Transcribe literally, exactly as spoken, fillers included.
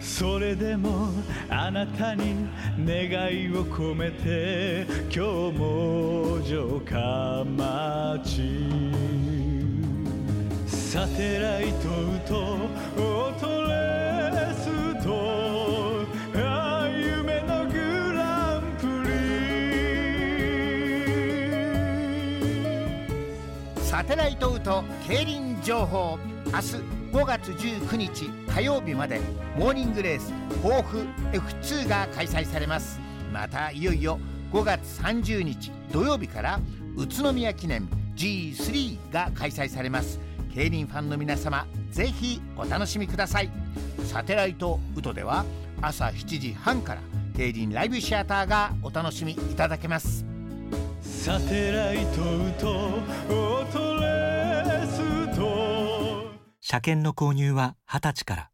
それでもあなたに願いを込めて今日も城下町サテライトとオートレスとあ夢のグランプリサテライトウト競輪情報。明日ごがつじゅうくにち火曜日までモーニングレース甲府 エフツー が開催されます。またいよいよごがつさんじゅうにち土曜日から宇都宮記念 ジースリー が開催されます。競輪ファンの皆様ぜひお楽しみください。サテライトウトでは朝しちじはんから競輪ライブシアターがお楽しみいただけます。 サテライトとオートレースと車検の購入ははたちから。